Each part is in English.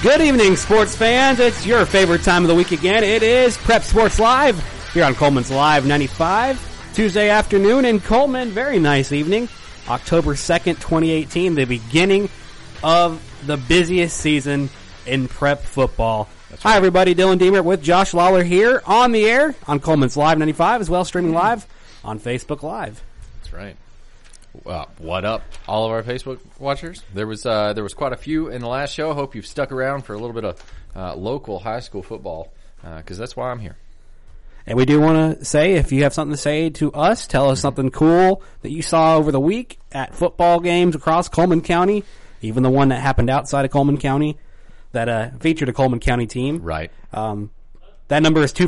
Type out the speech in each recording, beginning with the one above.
Good evening, sports fans. It's your favorite time of the week again. It is Prep Sports Live here on Coleman's Live 95, Tuesday afternoon in Coleman. Very nice evening. October 2nd, 2018, the beginning of the busiest season in prep football. Right. Hi, everybody. Dylan Deemer with Josh Lawler here on the air on Coleman's Live 95, as well as streaming live on Facebook Live. That's right. What up, all of our Facebook watchers? There was quite a few in the last show. I hope you've stuck around for a little bit of local high school football, because that's why I'm here. And we do want to say, if you have something to say to us, tell us something cool that you saw over the week at football games across Coleman County, even the one that happened outside of Coleman County that featured a Coleman County team. Right. That number is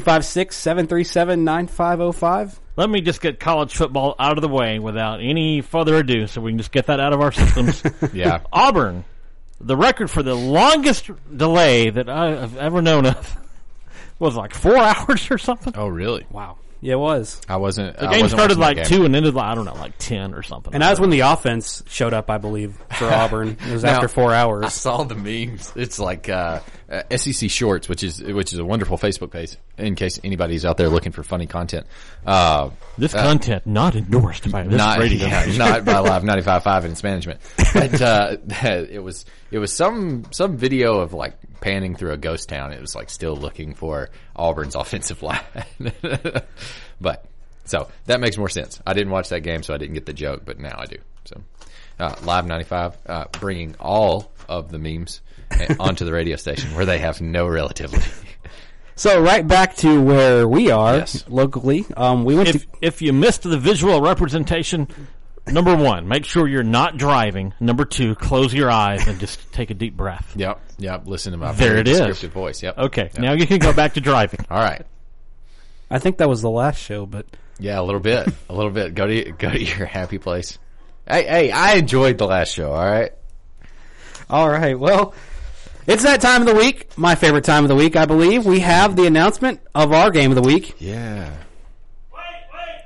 256-737-9505. Let me just get college football out of the way without any further ado so we can just get that out of our systems. Yeah. Auburn, the record for the longest delay that I've ever known of was like 4 hours or something. Oh, really? Wow. Yeah, it was. The game started like 2 and ended, I don't know, like 10 or something. And that was when the offense showed up, I believe, for Auburn. It was after 4 hours. I saw the memes. It's like SEC Shorts, which is a wonderful Facebook page in case anybody's out there looking for funny content. This content not endorsed by this radio. Yeah, not by Live 95.5 and its management. But it was some video of like panning through a ghost town. It was like still looking for Auburn's offensive line. But so that makes more sense. I didn't watch that game, so I didn't get the joke, but now I do. So Live 95, bringing all of the memes onto the radio station where they have no relativity. So right back to where we are locally. We went if you missed the visual representation, number 1, make sure you're not driving. Number 2, close your eyes and just take a deep breath. Yep. Listen to my very descriptive voice. Yep. Okay, now you can go back to driving. All right. I think that was the last show, but yeah, a little bit. Go to your happy place. Hey, I enjoyed the last show. All right. Well, it's that time of the week. My favorite time of the week, I believe. We have the announcement of our game of the week. Yeah. Wait!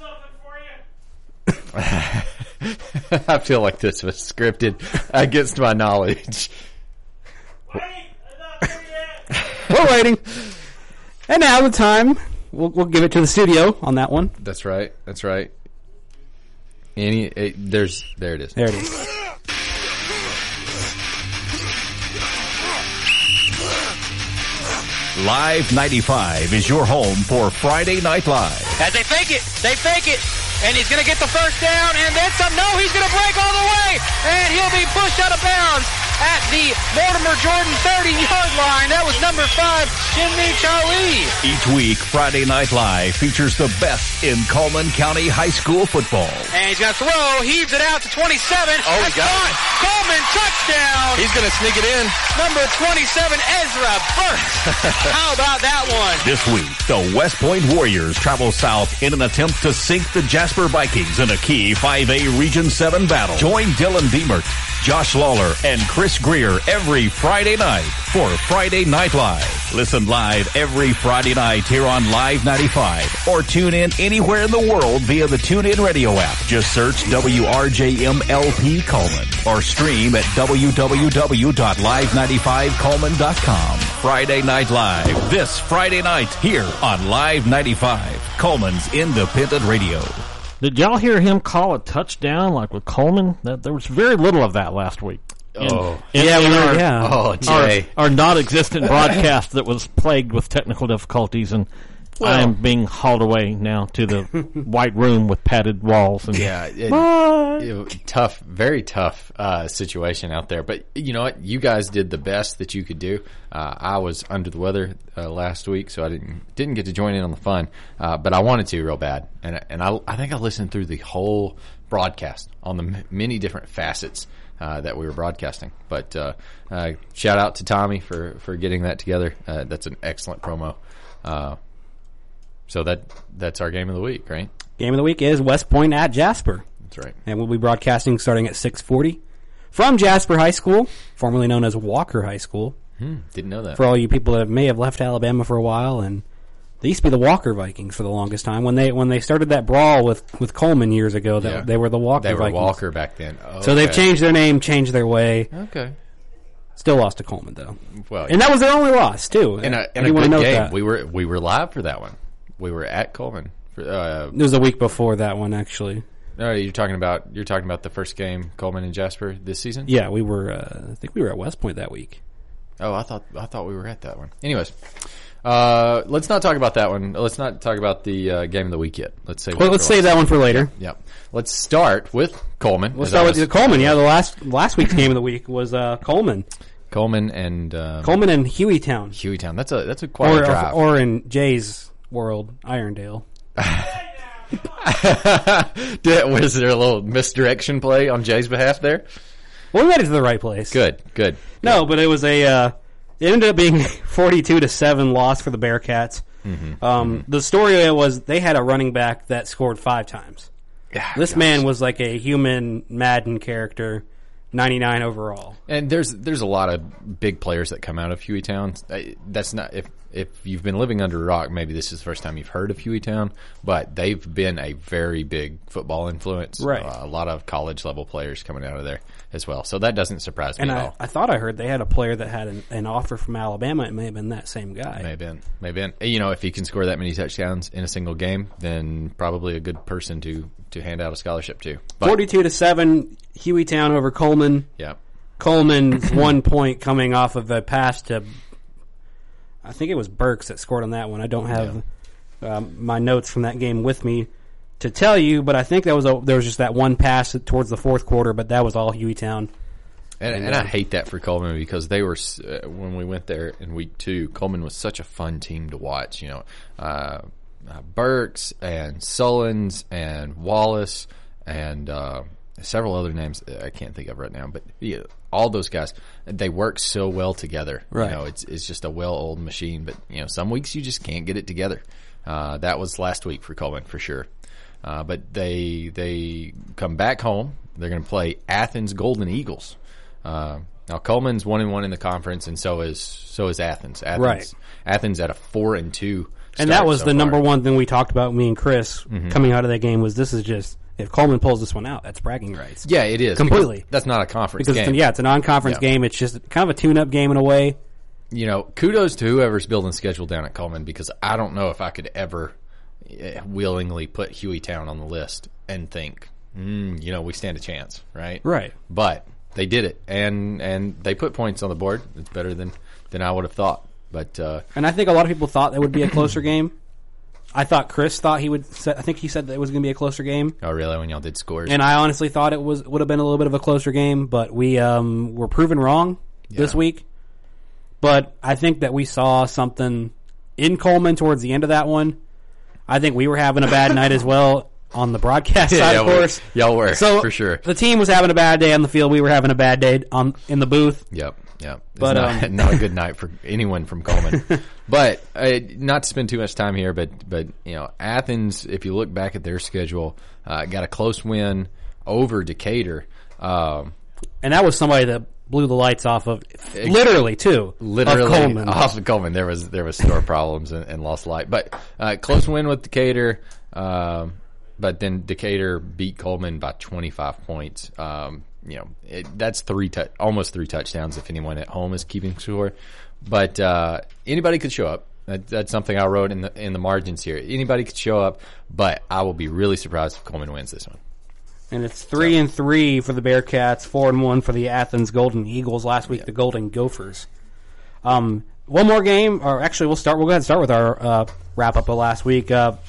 I have something for you. I feel like this was scripted against my knowledge. Wait! I'm not here yet. We're waiting. And now the time. We'll give it to the studio on that one. That's right. There it is. There it is. Live 95 is your home for Friday Night Live. As they fake it, and he's going to get the first down, and then some. No, he's going to break all the way, and he'll be pushed out of bounds at the Mortimer Jordan 30-yard line. That was number 5, Shinmi Charlie. Each week, Friday Night Live features the best in Coleman County High School football. And he's going to throw, heaves it out to 27. Oh, he got it. Coleman touchdown. He's going to sneak it in. Number 27, Ezra Burks. How about that one? This week, the West Point Warriors travel south in an attempt to sink the Jasper Vikings in a key 5A Region 7 battle. Join Dylan Deemert, Josh Lawler, and Chris Greer every Friday night for Friday Night Live. Listen live every Friday night here on Live 95 or tune in anywhere in the world via the TuneIn Radio app. Just search WRJMLP Coleman or stream at www.live95coleman.com. Friday Night Live this Friday night here on Live 95, Coleman's independent radio. Did y'all hear him call a touchdown like with Coleman? There was very little of that last week. Oh, Jay. Our non-existent broadcast that was plagued with technical difficulties, and I am being hauled away now to the white room with padded walls. And tough, very tough situation out there. But you know what? You guys did the best that you could do. I was under the weather last week, so I didn't get to join in on the fun. But I wanted to real bad, and I think I listened through the whole broadcast on the many different facets that we were broadcasting. But shout out to Tommy for getting that together. That's an excellent promo. So that's our game of the week, right? Game of the week is West Point at Jasper. That's right. And we'll be broadcasting starting at 6:40 from Jasper High School, formerly known as Walker High School. Didn't know that. For all you people that may have left Alabama for a while, and they used to be the Walker Vikings for the longest time. When they started that brawl with Coleman years ago, they were the Walker Vikings. They were Walker back then. So they've changed their name, changed their way. Okay. Still lost to Coleman, though. Well, and that was their only loss, too. In a good game. We were live for that one. We were at Coleman. It was a week before that one, actually. No, you're talking about the first game, Coleman and Jasper this season. Yeah, we were. I think we were at West Point that week. Oh, I thought we were at that one. Anyways, let's not talk about that one. Let's not talk about the game of the week yet. Let's save that one for later. Yeah. Let's start with Coleman. We'll start with Coleman. Yeah, the last week's game of the week was Coleman. Coleman and Hueytown. Hueytown. That's a quite drive. Or in Jay's world, Irondale. Was there a little misdirection play on Jay's behalf there? Well, we made it to the right place. Good. No, but it was it ended up being 42-7 loss for the Bearcats. The story was they had a running back that scored 5 times. This man was like a human Madden character. 99 overall. And there's a lot of big players that come out of Hueytown. That's not if you've been living under a rock, maybe this is the first time you've heard of Hueytown, but they've been a very big football influence. Right. A lot of college level players coming out of there as well. So that doesn't surprise me at all. I thought I heard they had a player that had an offer from Alabama. It may have been that same guy. May have been. You know, if he can score that many touchdowns in a single game, then probably a good person to hand out a scholarship to. 42-7, Hueytown over Coleman. Yeah. Coleman's 1 point coming off of a pass to, I think it was Burks that scored on that one. I don't have my notes from that game with me to tell you, but I think there was just that one pass towards the fourth quarter, but that was all Hueytown. And I hate that for Coleman because they were, when we went there in week 2, Coleman was such a fun team to watch. You know, Burks and Sullins and Wallace and several other names I can't think of right now, but yeah, all those guys, they work so well together. Right. You know, it's just a well-oiled machine, but you know, some weeks you just can't get it together. That was last week for Coleman for sure. But they come back home. They're going to play Athens Golden Eagles. Now Coleman's 1-1 in the conference, and so is Athens. Right. Athens at a 4-2. And that was the number one thing we talked about, me and Chris, coming out of that game, was this is just, if Coleman pulls this one out, that's bragging rights. Yeah, it is. Completely. That's not a conference game. It's a non-conference game. It's just kind of a tune-up game in a way. You know, kudos to whoever's building schedule down at Coleman, because I don't know if I could ever willingly put Hueytown on the list and think, you know, we stand a chance, right? Right. But they did it, and they put points on the board. It's better than I would have thought. But and I think a lot of people thought it would be a closer game. I thought Chris thought he would. I think he said that it was going to be a closer game. Oh, really? When y'all did scores, and I honestly thought it would have been a little bit of a closer game, but we were proven wrong this week. But I think that we saw something in Coleman towards the end of that one. I think we were having a bad night as well on the broadcast side, of course. Y'all were, so for sure. The team was having a bad day on the field. We were having a bad day in the booth. Yep. But not a good night for anyone from Coleman. But not to spend too much time here, but you know, Athens, if you look back at their schedule, got a close win over Decatur. And that was somebody that blew the lights off of, literally Coleman. Off of Coleman. There was store problems and lost light. But close win with Decatur. But then Decatur beat Coleman by 25 points. You know, that's almost 3 touchdowns if anyone at home is keeping score. But anybody could show up. That's something I wrote in the margins here. Anybody could show up, but I will be really surprised if Coleman wins this one. And it's 3-3 for the Bearcats, 4-1 for the Athens Golden Eagles. Last week, the Golden Gophers. One more game, or actually, we'll go ahead and start with our wrap up of last week.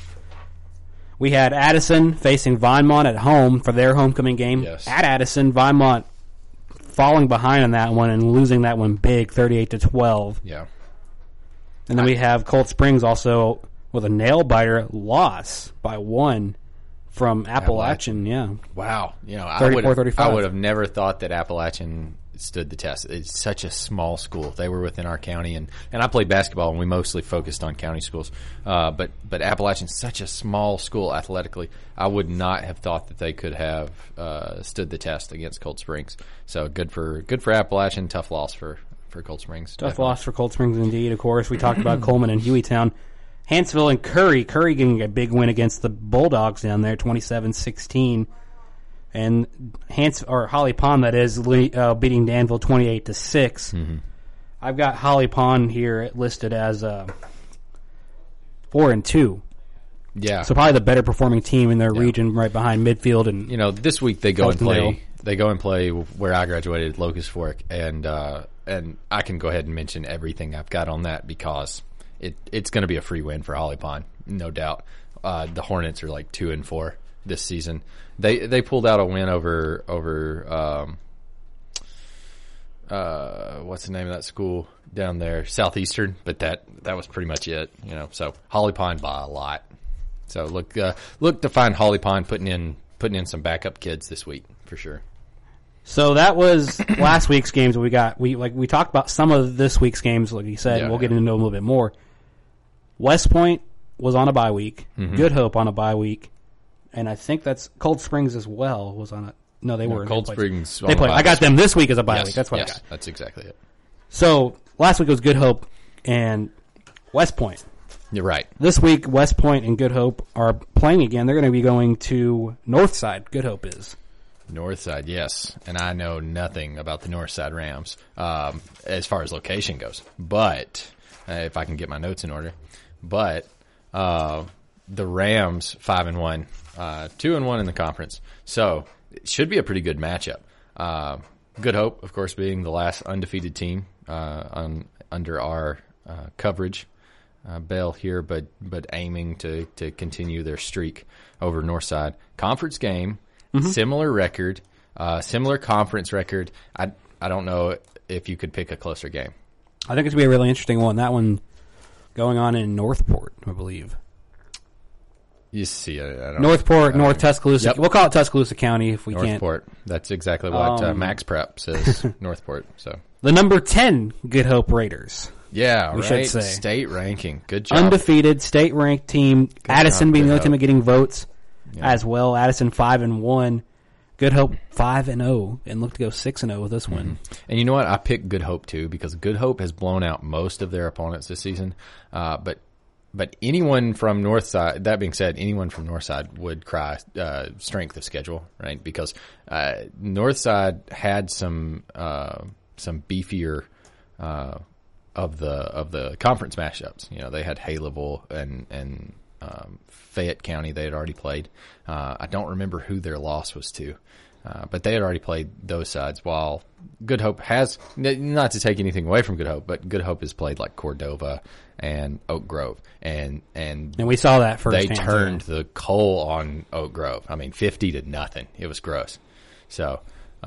We had Addison facing Vinemont at home for their homecoming game. Yes. At Addison, Vinemont falling behind on that one and losing that one big, 38-12. Yeah. And then we have Cold Springs also with a nail-biter loss by 1 from Appalachian. Yeah. Wow. You know, 34-35. I would have never thought that Appalachian stood the test. It's such a small school. They were within our county, and I played basketball, and we mostly focused on county schools. But Appalachian's such a small school athletically. I would not have thought that they could have stood the test against Cold Springs. So good for Appalachian. Tough loss for Cold Springs. Tough loss for Cold Springs indeed. Of course, we talked about Coleman and Hueytown. Hanceville and Curry getting a big win against the Bulldogs down there, 27-16. and Holly Pond, that is, beating Danville 28-6. Mm-hmm. I've got Holly Pond here listed as 4-2. Yeah, so probably the better performing team in their region, right behind Midfield and this week they go and play. They go and play where I graduated, Locust Fork, and I can go ahead and mention everything I've got on that because it's going to be a free win for Holly Pond, no doubt. The Hornets are like 2-4 this season. They pulled out a win over what's the name of that school down there, Southeastern, but that was pretty much it. So Holly Pond by a lot. So look to find Holly Pond putting in some backup kids this week for sure. So that was last week's games. We talked about some of this week's games, like you said. We'll get into them a little bit more. West Point was on a bye week. Mm-hmm. Good Hope on a bye week, and I think that's Cold Springs as well was on a. No, they weren't. Cold Springs. They played. I got them this week as a bye week. That's what I got. That's exactly it. So last week was Good Hope and West Point. You're right. This week, West Point and Good Hope are playing again. They're going to be going to Northside. Good Hope is. Northside, yes. And I know nothing about the Northside Rams as far as location goes. But, if I can get my notes in order. But, the Rams, 5-1, 2-1 in the conference. So, it should be a pretty good matchup. Good Hope, of course, being the last undefeated team under our coverage. Bell here, but aiming to continue their streak over Northside. Conference game, similar record, similar conference record. I don't know if you could pick a closer game. I think it's going to be a really interesting one. That one going on in Northport, I believe. You see, Northport, North Tuscaloosa. Yep. We'll call it Tuscaloosa County if we can't. Northport. That's exactly what Max Prep says. Northport. So the number 10 Good Hope Raiders. Yeah, we should say. State ranking. Good job. Undefeated, state-ranked team. Good Addison being the only team getting votes as well. Addison 5-1. Good Hope 5-0 and look to go 6-0 with this win. And you know what? I picked Good Hope too because Good Hope has blown out most of their opponents this season. But anyone from Northside, that being said, anyone from Northside would cry strength of schedule, right? Because Northside had some beefier of the conference matchups. They had Haleville and Fayette County they had already played. I don't remember who their loss was to, but they had already played those sides. While Good Hope has, not to take anything away from Good Hope, but Good Hope has played like Cordova and Oak Grove, and we saw that firsthand. They turned the coal on Oak Grove. 50-0. It was gross. So.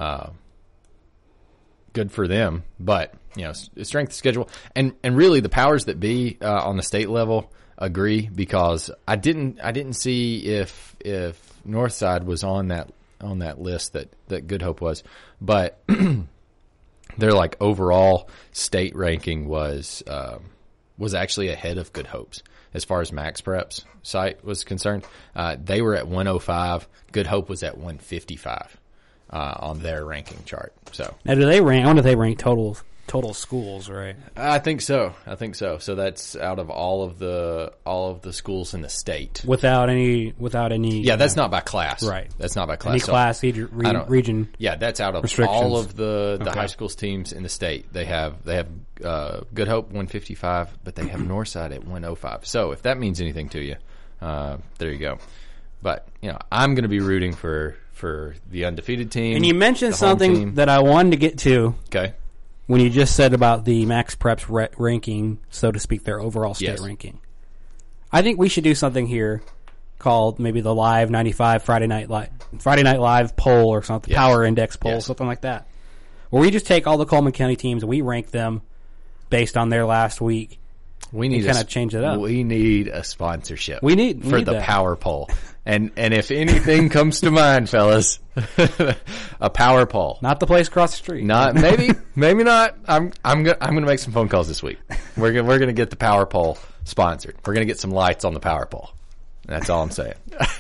Good for them, but strength of schedule and really the powers that be on the state level agree because I didn't see if Northside was on that list that Good Hope was, but their like overall state ranking was actually ahead of Good Hope's as far as Max Prep's site was concerned. They were at 105. Good Hope was at 155. On their ranking chart. So now, do they rank? I wonder if they rank total schools, right? I think so. So that's out of all of the schools in the state without any. Yeah, that's not by class, right? That's not by class. Any class, region. Yeah, that's out of all of the high schools teams in the state. They have Good Hope 155, but they have Northside at 105. So if that means anything to you, there you go. But I'm going to be rooting for the undefeated team. And you mentioned something that I wanted to get to. Okay. When you just said about the Max Prep's ranking, so to speak, their overall state ranking. I think we should do something here called maybe the Live 95 Friday Night Live poll or something, Power Index poll, something like that. Where we just take all the Coleman County teams and we rank them based on their last week. We need kind of change it up. We need a sponsorship. We need the Power Poll. And if anything comes to mind, fellas, a Power Poll. Not the place across the street. Not maybe not. I'm gonna make some phone calls this week. We're gonna get the Power Poll sponsored. We're gonna get some lights on the Power Poll. That's all I'm saying.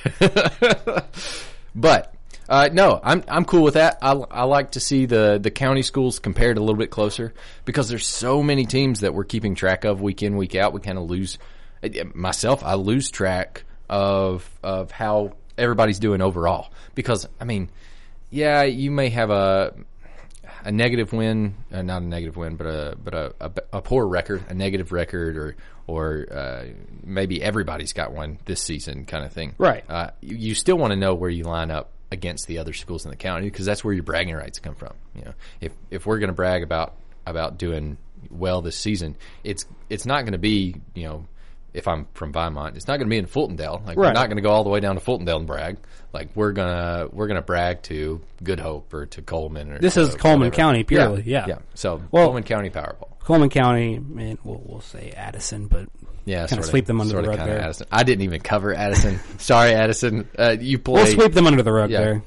But no, I'm cool with that. I like to see the county schools compared a little bit closer because there's so many teams that we're keeping track of week in, week out. We kind of lose myself. I lose track of how everybody's doing overall because yeah, you may have a negative win, not a negative win, but a poor record, a negative record, or maybe everybody's got one this season, kind of thing. Right. You still want to know where you line up against the other schools in the county, because that's where your bragging rights come from. You know, if we're going to brag about doing well this season, it's not going to be, you know, if I'm from Vinemont, it's not going to be in Fultondale. Like, right. We're not going to go all the way down to Fultondale and brag. Like, we're gonna brag to Good Hope or to Coleman. Or this is Coleman County purely. Yeah. So Coleman County Powerball. Coleman County, and we'll say Addison, but yeah, kind of sweep them under the rug there. Addison. I didn't even cover Addison. Sorry, Addison. You play. We'll sweep them under the rug there.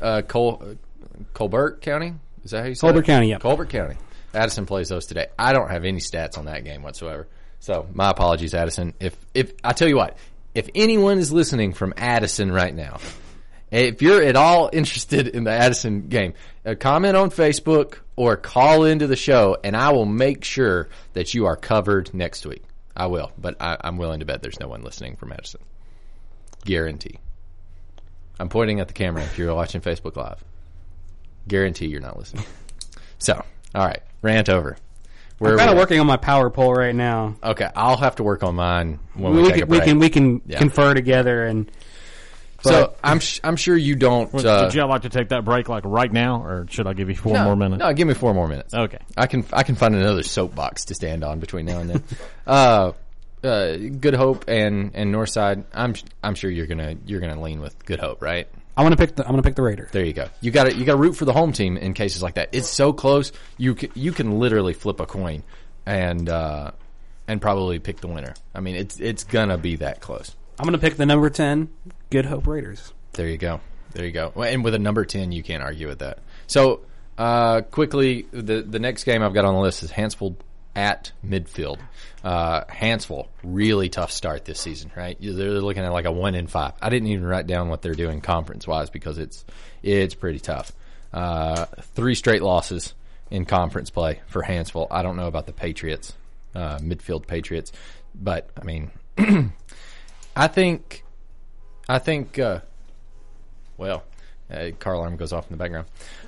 Colbert County. Is that how you say Colbert it? County? Yeah. Colbert County. Addison plays those today. I don't have any stats on that game whatsoever. So my apologies, Addison. If I tell you what, if anyone is listening from Addison right now, if you're at all interested in the Addison game, comment on Facebook or call into the show, and I will make sure that you are covered next week. I will, but I'm willing to bet there's no one listening from Addison. Guarantee. I'm pointing at the camera if you're watching Facebook Live. Guarantee you're not listening. So, all right, rant over. I'm kind of working on my power poll right now. Okay, I'll have to work on mine when we take a break. We can confer together and. So I'm sure you don't. Would you like to take that break like right now, or should I give you 4 more minutes? No, give me 4 more minutes. Okay, I can find another soapbox to stand on between now and then. Good Hope and Northside. I'm sure you're gonna lean with Good Hope, right? I'm gonna pick the Raider. There you go. You got to root for the home team in cases like that. It's so close. You can literally flip a coin and probably pick the winner. I mean, it's gonna be that close. I'm gonna pick the number 10 Good Hope Raiders. There you go. Well, and with a number 10, you can't argue with that. So quickly, the next game I've got on the list is Hanceville at Midfield. Hanceville, really tough start this season, right? They're looking at like a 1-5. I didn't even write down what they're doing conference-wise because it's pretty tough. 3 straight losses in conference play for Hanceville. I don't know about the Patriots, Midfield Patriots, but I mean, I think, car alarm goes off in the background.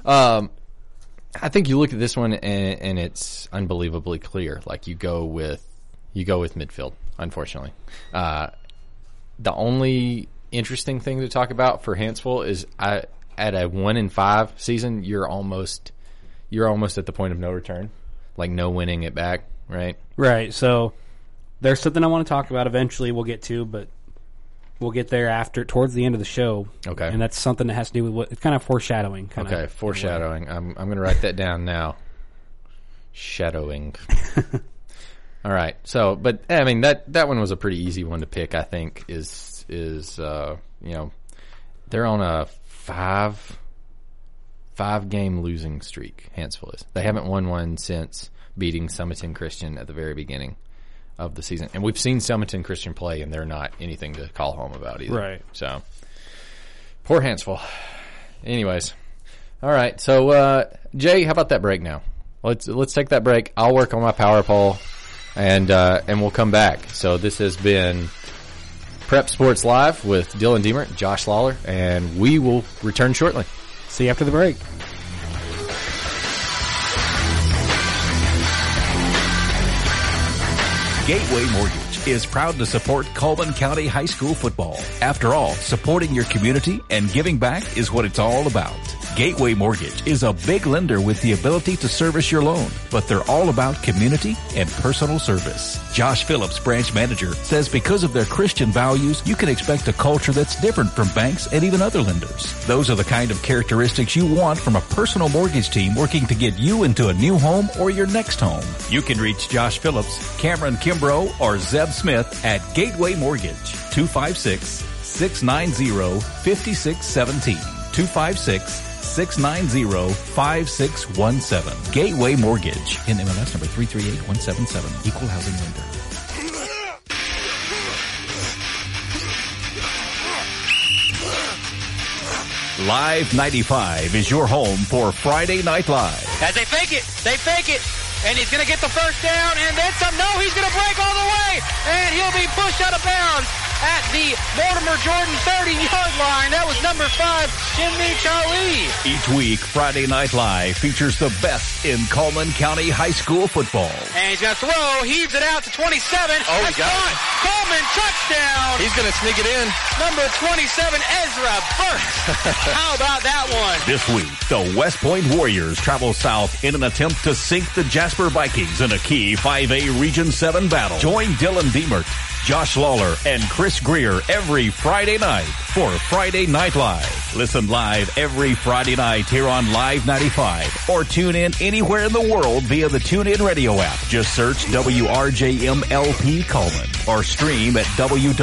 I think you look at this one and it's unbelievably clear. Like you go with Midfield, unfortunately. The only interesting thing to talk about for Hanceville is at a 1-5 season, you're almost at the point of no return, like no winning it back, right? Right. So there's something I want to talk about eventually we'll get to, but we'll get there towards the end of the show. Okay. And that's something that has to do with it's kind of foreshadowing. Foreshadowing. I'm going to write that down now. Shadowing. All right. So, but I mean that one was a pretty easy one to pick. I think is they're on a 5-game losing streak. Hanceville is. They haven't won one since beating Summerton Christian at the very beginning of the season. And we've seen Summerton Christian play, and they're not anything to call home about either. Right. So, poor Hanceville. Anyways. All right. So, Jay, how about that break now? Let's take that break. I'll work on my power poll, and we'll come back. So, this has been Prep Sports Live with Dylan Diemert, Josh Lawler, and we will return shortly. See you after the break. Gateway Mortgage is proud to support Coleman County High School football. After all, supporting your community and giving back is what it's all about. Gateway Mortgage is a big lender with the ability to service your loan, but they're all about community and personal service. Josh Phillips, branch manager, says because of their Christian values, you can expect a culture that's different from banks and even other lenders. Those are the kind of characteristics you want from a personal mortgage team working to get you into a new home or your next home. You can reach Josh Phillips, Cameron Kimbrough, or Zeb Smith at Gateway Mortgage, 256-690-5617, 256-690-5617. Gateway Mortgage, in MLS number 338177, equal housing lender. Live 95 is your home for Friday Night Live. As they fake it, and he's going to get the first down, and then some. No, he's going to break all the way, and he'll be pushed out of bounds at the Mortimer Jordan 30-yard line. That was number 5, Jimmy Charlie. Each week, Friday Night Live features the best in Coleman County High School football. And he's going to throw, heaves it out to 27. Oh, he got it. Coleman, touchdown. He's going to sneak it in. Number 27, Ezra Burks. How about that one? This week, the West Point Warriors travel south in an attempt to sink the Jasper Vikings in a key 5A Region 7 battle. Join Dylan Diemert, Josh Lawler, and Chris Greer every Friday night for Friday Night Live. Listen live every Friday night here on Live 95 or tune in anywhere in the world via the TuneIn Radio app. Just search WRJMLP Coleman or stream at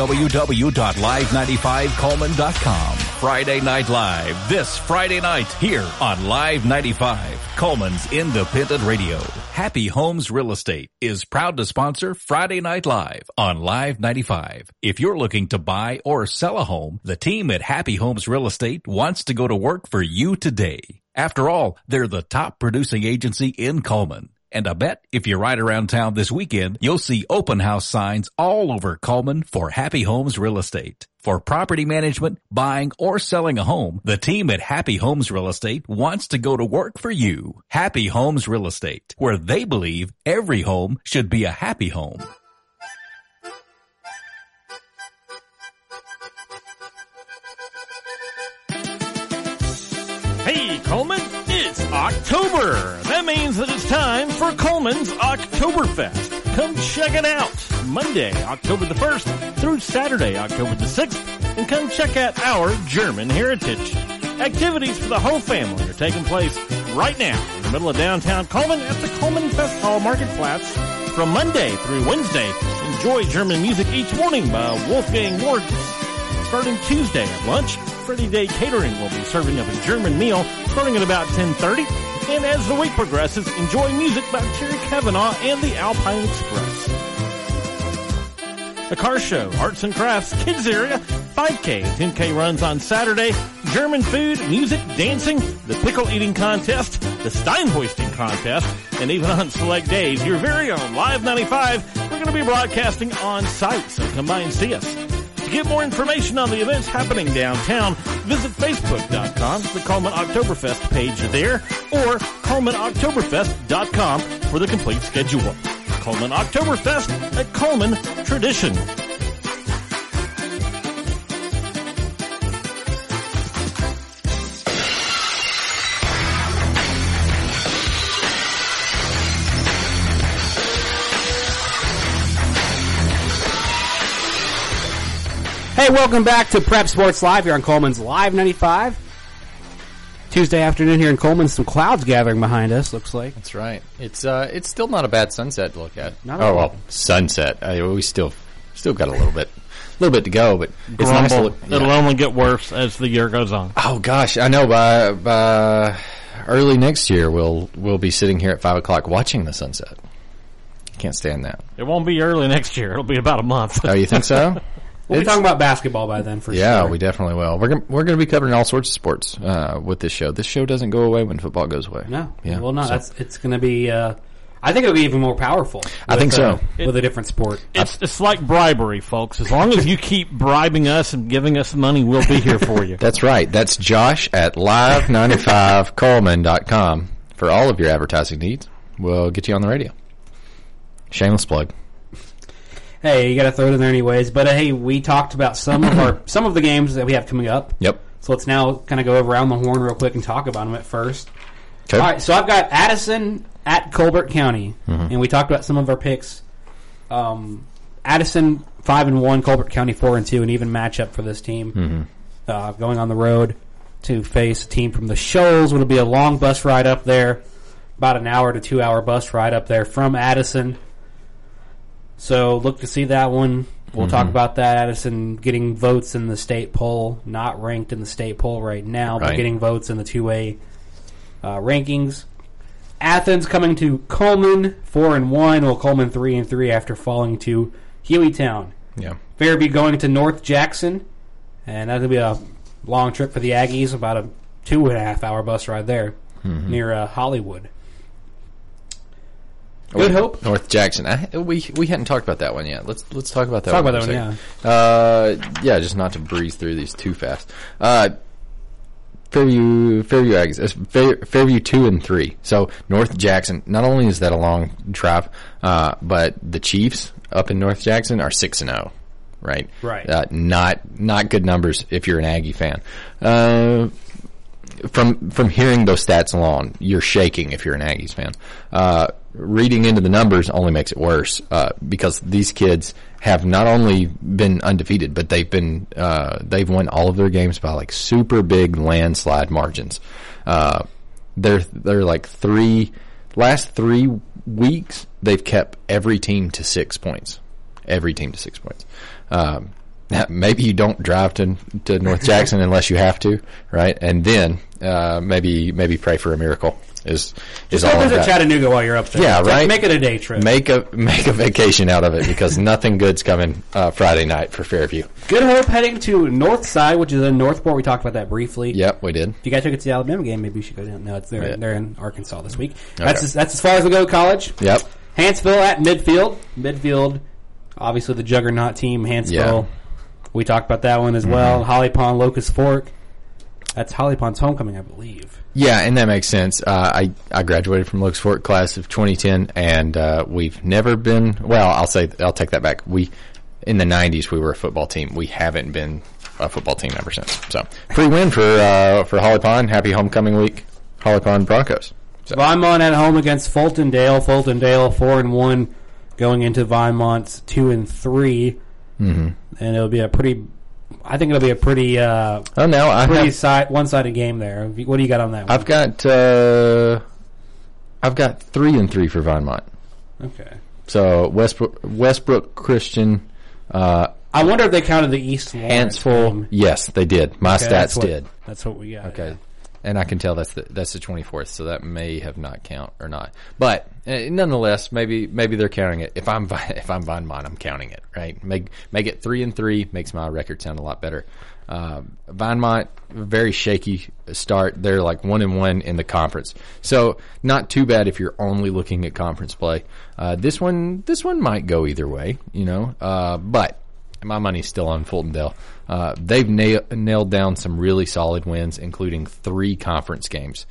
www.live95coleman.com. Friday Night Live this Friday night here on Live 95, Coleman's independent radio. Happy Homes Real Estate is proud to sponsor Friday Night Live on Live 95. If you're looking to buy or sell a home, the team at Happy Homes Real Estate wants to go to work for you today. After all, they're the top producing agency in Coleman. And I bet if you ride around town this weekend, you'll see open house signs all over Coleman for Happy Homes Real Estate. For property management, buying, or selling a home, the team at Happy Homes Real Estate wants to go to work for you. Happy Homes Real Estate, where they believe every home should be a happy home. Hey, Coleman, it's October. That means that it's time for Coleman's Oktoberfest. Come check it out. Monday, October the 1st through Saturday, October the 6th. And come check out our German heritage. Activities for the whole family are taking place right now in the middle of downtown Coleman at the Coleman Fest Hall Marketplace. From Monday through Wednesday, enjoy German music each morning by Wolfgang Morgens. Starting Tuesday at lunch, Freddie Day Catering will be serving up a German meal starting at about 10:30. And as the week progresses, enjoy music by Terry Kavanaugh and the Alpine Express. A car show, arts and crafts, kids area, 5K and 10K runs on Saturday, German food, music, dancing, the pickle eating contest, the Stein hoisting contest, and even on select days, your very own Live 95, we're going to be broadcasting on site, so come by and see us. To get more information on the events happening downtown, visit Facebook.com, the Coleman Oktoberfest page there, or ColemanOktoberfest.com for the complete schedule. Coleman Oktoberfest, a Coleman tradition. Hey, welcome back to Prep Sports Live here on Coleman's Live 95. Tuesday afternoon here in Coleman, some clouds gathering behind us, looks like. That's right. It's still not a bad sunset to look at. Not at all. Well, sunset. We still got a little bit to go, but it's nice to look. Yeah. It'll only get worse as the year goes on. Oh gosh, I know. By early next year, we'll be sitting here at 5:00 watching the sunset. Can't stand that. It won't be early next year. It'll be about a month. Oh, you think so? We'll be talking about basketball by then, for sure. Yeah, we definitely will. We're going to be covering all sorts of sports with this show. This show doesn't go away when football goes away. No, yeah. Well, no, so. It's going to be. I think it'll be even more powerful. I think so. With a different sport. It's like bribery, folks. As long as you keep bribing us and giving us money, we'll be here for you. That's right. That's Josh at live95coleman.com for all of your advertising needs. We'll get you on the radio. Shameless plug. Hey, you got to throw it in there anyways. But hey, we talked about some of the games that we have coming up. Yep. So let's now kind of go around the horn real quick and talk about them at first. Okay. All right. So I've got Addison at Colbert County, and we talked about some of our picks. Addison 5-1, Colbert County 4-2, an even matchup for this team. Going on the road to face a team from the Shoals. It'll be a long bus ride up there, about an hour to 2 hour bus ride up there from Addison. So look to see that one. We'll talk about that. Addison getting votes in the state poll, not ranked in the state poll right now, but getting votes in the 2A rankings. Athens coming to Coleman 4-1, well, Coleman 3-3 after falling to Hueytown. Yeah. Fairview going to North Jackson, and that'll be a long trip for the Aggies, about a 2.5 hour bus ride there near Hollywood. Good Hope. North Jackson. We hadn't talked about that one yet. Let's talk about that. Talk one about that one, yeah. Just not to breeze through these too fast. Fairview Aggies. Fairview 2 and 3. So North Jackson. Not only is that a long drive, but the Chiefs up in North Jackson are 6-0. Right. Not good numbers if you're an Aggie fan. From hearing those stats alone, you're shaking if you're an Aggies fan. Reading into the numbers only makes it worse, because these kids have not only been undefeated, but they've won all of their games by like super big landslide margins. They're like last 3 weeks, they've kept every team to 6 points. Every team to 6 points. Maybe you don't drive to North Jackson unless you have to, right? And then maybe pray for a miracle. Is all go of visit that. Chattanooga while you're up there. Yeah, right. Make it a day trip. Make a vacation out of it, because nothing good's coming Friday night for Fairview. Good Hope heading to Northside, which is in Northport. We talked about that briefly. Yep, we did. If you guys took it to the Alabama game, maybe you should go down. No, they're in Arkansas this week. Okay. That's as far as we go. College. Yep. Huntsville at Midfield. Midfield, obviously the juggernaut team. Huntsville. Yeah. We talked about that one as well. Holly Pond, Locust Fork. That's Holly Pond's homecoming, I believe. Yeah, and that makes sense. I graduated from Locust Fork class of 2010, and we've never been. Well, I'll take that back. In the 90s we were a football team. We haven't been a football team ever since. So free win for Holly Pond. Happy homecoming week, Holly Pond Broncos. So. Vinemont at home against Fultondale. Fultondale 4-1, going into Vinemont's 2-3, and it'll be a pretty. I think it'll be a pretty one-sided game there. What do you got on that one? I've got 3-3 for Vinemont. Okay. So Westbrook Christian. I wonder if they counted the East Lawrence Hansville. game. Yes, they did. My stats did. That's what we got. Okay. And I can tell that's the 24th, so that may have not count or not. But nonetheless, maybe they're counting it. If I'm Vinemont, I'm counting it. Right? Make it 3-3 makes my record sound a lot better. Vinemont, very shaky start. They're like 1-1 in the conference, so not too bad if you're only looking at conference play. This one might go either way, but my money's still on Fultondale. They've nailed down some really solid wins, including 3 conference games,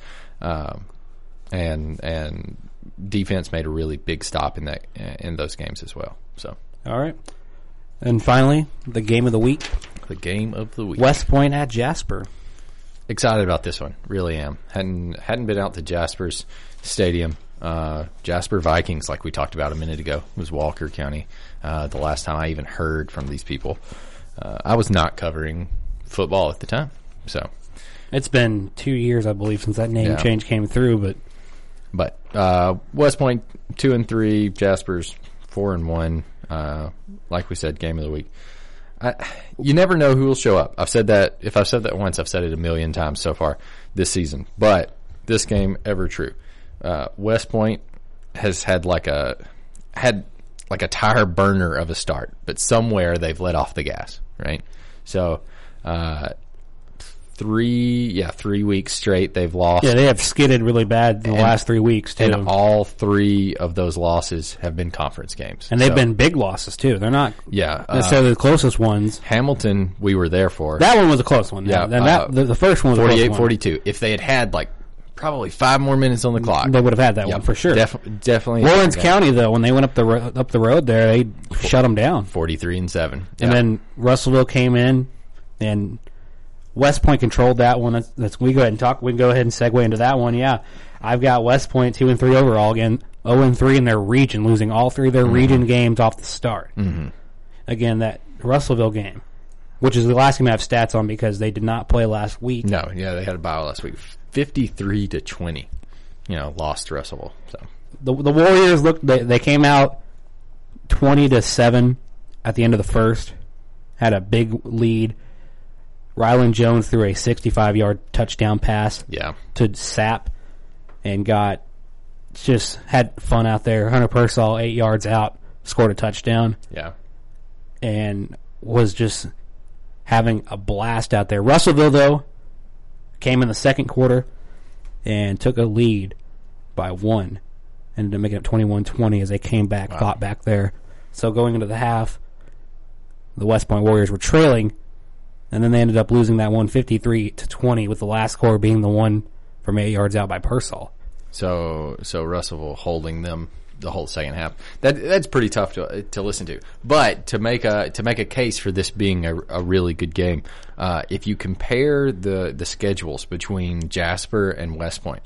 and defense made a really big stop in those games as well. So, all right, and finally, the game of the week. The game of the week. West Point at Jasper. Excited about this one, really am. Hadn't been out to Jasper's stadium. Jasper Vikings, like we talked about a minute ago, was Walker County. The last time I even heard from these people. I was not covering football at the time, so it's been 2 years, I believe, since that name change came through. But West Point 2-3, Jasper's 4-1. Like we said, game of the week. You never know who will show up. I've said that. If I've said that once, I've said it 1,000,000 times so far this season. But this game, ever true. West Point has had like a tire burner of a start, but somewhere they've let off the gas, right? So, 3 weeks straight they've lost. Yeah, they have skidded really bad in the last 3 weeks too. And all 3 of those losses have been conference games. And they've been big losses too. They're not necessarily the closest ones. Hamilton, we were there for. That one was a close one. Yeah. The first one was 48-42. If they had like probably 5 more minutes on the clock, they would have had that one for sure. Definitely. Lawrence County, though, when they went up the road there, they shut them down. 43-7. And then Russellville came in, and West Point controlled that one. We go ahead and talk. We can go ahead and segue into that one. Yeah, I've got West Point 2-3 overall again, 0-3 in their region, losing all 3 of their region games off the start. Again, that Russellville game, which is the last game I have stats on because they did not play last week. No, yeah, they had a bye last week. 53-20, lost to Russellville. So the Warriors they came out 20-7 at the end of the first, had a big lead. Rylan Jones threw a 65-yard touchdown pass to Sapp and had fun out there. Hunter Pearsall, 8 yards out, scored a touchdown. Yeah. And was just having a blast out there. Russellville, though, came in the second quarter and took a lead by 1. ended up making it 21-20 as they came back, fought back there. So going into the half, the West Point Warriors were trailing, and then they ended up losing that one 53-20, with the last score being the one from 8 yards out by Pearsall. So Russellville holding them the whole second half. That's pretty tough to listen to. But to make a case for this being a really good game, if you compare the schedules between Jasper and West Point,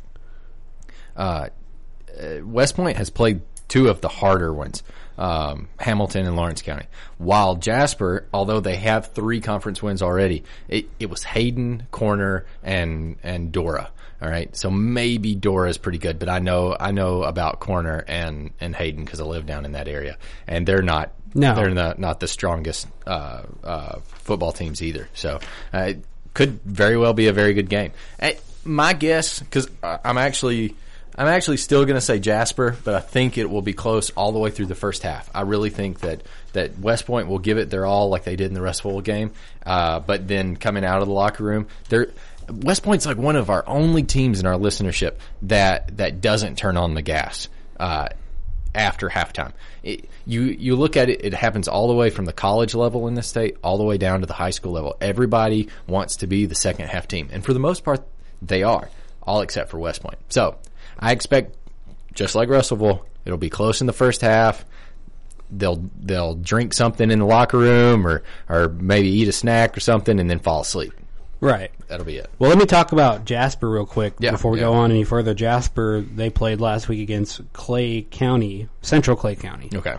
West Point has played two of the harder ones, Hamilton and Lawrence County. While Jasper, although they have 3 conference wins already, it was Hayden, Corner, and Dora. All right, so maybe Dora is pretty good, but I know about Corner and Hayden because I live down in that area, and they're not the strongest football teams either. So it could very well be a very good game. My guess, because I'm actually still going to say Jasper, but I think it will be close all the way through the first half. I really think that West Point will give it their all like they did in the Russellville game, but then coming out of the locker room, West Point's like one of our only teams in our listenership that doesn't turn on the gas after halftime. You look at it, it happens all the way from the college level in this state all the way down to the high school level. Everybody wants to be the second half team, and for the most part, they are, all except for West Point. So I expect, just like Russellville, it'll be close in the first half. They'll drink something in the locker room or maybe eat a snack or something and then fall asleep. Right. That'll be it. Well, let me talk about Jasper real quick before we go on any further. Jasper, they played last week against Clay County, Central Clay County. Okay.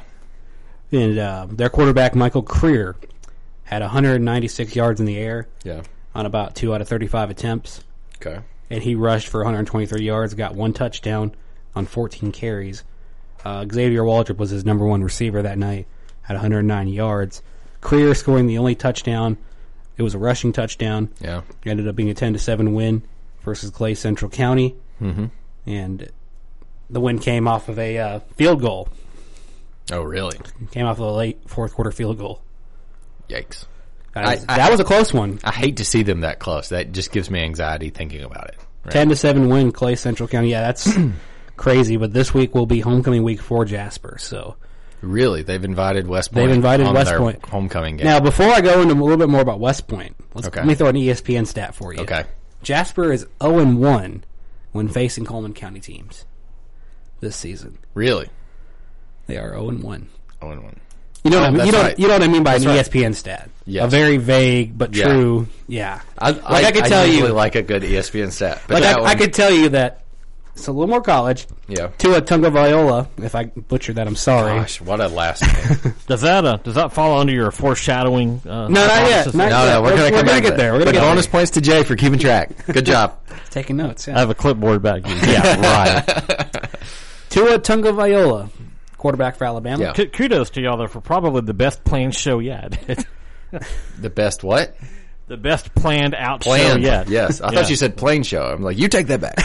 And their quarterback, Michael Creer, had 196 yards in the air on about 2 out of 35 attempts. Okay. And he rushed for 123 yards, got 1 touchdown on 14 carries. Xavier Waldrop was his number 1 receiver that night at 109 yards. Creer scoring the only touchdown. It was a rushing touchdown. Yeah. It ended up being a 10-7 win versus Clay Central County. Mm-hmm. And the win came off of a field goal. Oh, really? Came off of a late fourth quarter field goal. Yikes. That was a close one. I hate to see them that close. That just gives me anxiety thinking about it. Right? 10-7 win, Clay Central County. Yeah, that's crazy. But this week will be homecoming week for Jasper. So really, they've invited West Point. They've invited on West their Point homecoming game. Now, before I go into a little bit more about West Point, let me throw an ESPN stat for you. Okay. Jasper is 0-1 when facing Coleman County teams this season. Really? They are 0-1. 0-1. You know what I mean? Right. You know what I mean by that's an right. ESPN stat. Yes. A very vague but true. Yeah. I could tell usually you, like a good ESPN stat. But I could tell you that it's a little more college. Yeah. Tua Tagovailoa. If I butchered that, I'm sorry. Gosh, what a last name. Does that fall under your foreshadowing? No, not yet. No, we're going to get there. We're going to get bonus points to Jay for keeping track. Good job. Taking notes. Yeah. I have a clipboard back here. Yeah, right. Tua Tagovailoa, quarterback for Alabama. Yeah. Kudos to y'all, though, for probably the best planned show yet. The best what? The best planned out show yet. Yes. I thought you said plane show. I'm like, you take that back.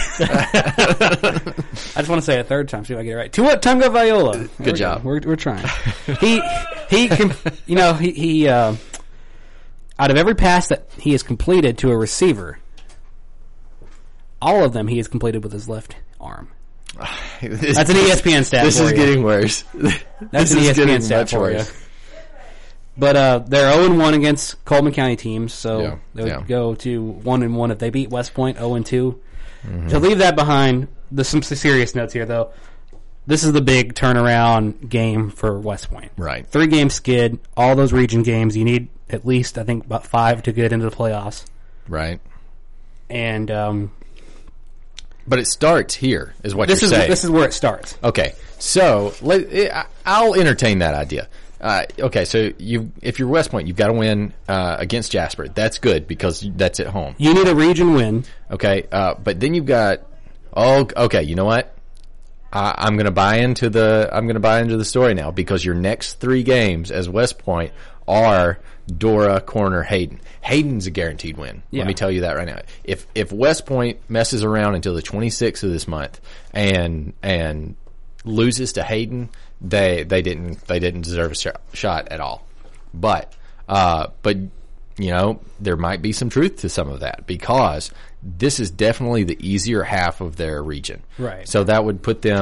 I just want to say it a third time, see if I get it right. Tua Tagovailoa. Good job. We're trying. He out of every pass that he has completed to a receiver, all of them he has completed with his left arm. That's an ESPN stat. This is getting worse. That's an ESPN stat for you. But they're 0-1 against Coleman County teams, so they would go to 1-1 if they beat West Point. 0-2. Mm-hmm. To leave that behind, there's some serious notes here, though. This is the big turnaround game for West Point. Right. 3-game skid, all those region games. You need at least, I think, about 5 to get into the playoffs. Right. And but it starts here, is what you're saying. This is where it starts. Okay, so I'll entertain that idea. Okay, so if you're West Point, you've got to win against Jasper. That's good because that's at home. You need a region win. Okay, but then you've got okay. You know what? I'm going to buy into the story now because your next 3 games as West Point are Dora, Corner, Hayden. Hayden's a guaranteed win. Yeah. Let me tell you that right now. If West Point messes around until the 26th of this month and loses to Hayden, they didn't deserve a shot at all. But you know, there might be some truth to some of that because this is definitely the easier half of their region. Right. So that would put them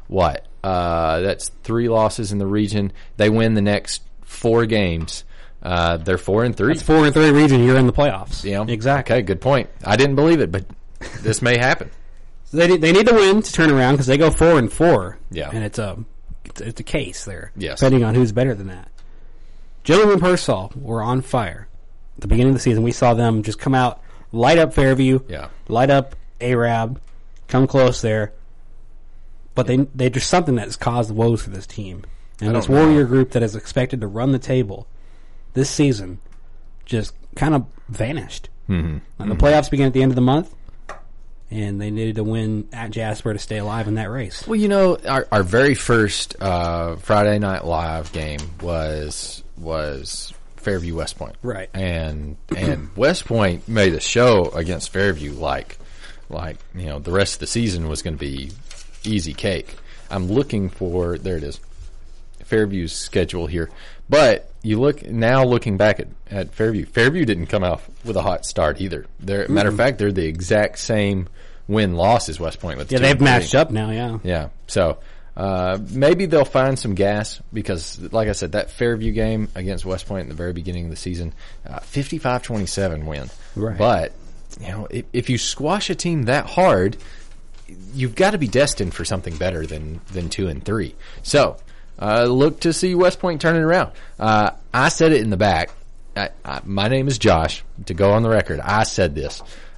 That's 3 losses in the region. They win the next 4 games. They're 4-3. It's 4-3 region. You're in the playoffs. Yeah, exactly. Okay, good point. I didn't believe it, but this may happen. So they need to win to turn around because they go 4-4. Yeah, and it's a case there. Yes, depending on who's better than that. Gentlemen Pearsall were on fire at the beginning of the season. We saw them just come out, light up Fairview, light up Arab, come close there. But they just something that's caused woes for this team. And this Warrior group that is expected to run the table this season just kind of vanished. Mm-hmm. And the playoffs began at the end of the month, and they needed to win at Jasper to stay alive in that race. Well, you know, our very first Friday Night Live game was Fairview West Point. Right. And West Point made a show against Fairview like you know, the rest of the season was going to be easy cake. I'm looking for, there it is, Fairview's schedule here. But you looking back at Fairview didn't come out with a hot start either. Matter of fact, they're the exact same win-loss as West Point. With they've matched up now, yeah. Yeah, so maybe they'll find some gas because, like I said, that Fairview game against West Point in the very beginning of the season, 55-27 win. Right. But, you know, if you squash a team that hard, you've got to be destined for something better than 2-3. So, look to see West Point turn it around. I said it in the back. My name is Josh. To go on the record, I said this.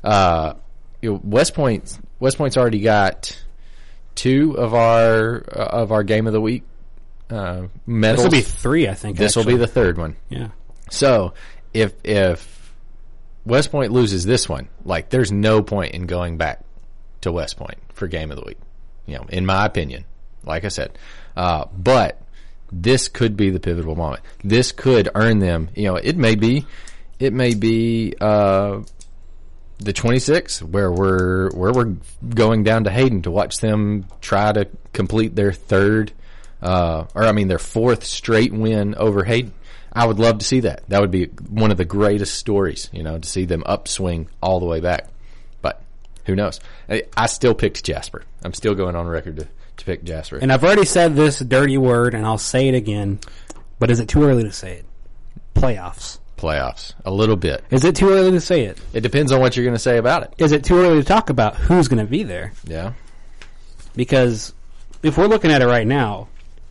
West Point's already got 2 of our game of the week medals. This will be 3, I think. This will be the 3rd one. Yeah. So if West Point loses this one, like, there's no point in going back to West Point for game of the week. You know, in my opinion, like I said. But this could be the pivotal moment. This could earn them, you know, it may be the 26th where we're going down to Hayden to watch them try to complete their their 4th straight win over Hayden. I would love to see that. That would be one of the greatest stories, you know, to see them upswing all the way back. But who knows? I still picked Jasper. I'm still going on record to pick Jasper. And I've already said this dirty word, and I'll say it again, but is it too early to say it? Playoffs. A little bit. Is it too early to say it? It depends on what you're going to say about it. Is it too early to talk about who's going to be there? Yeah. Because if we're looking at it right now,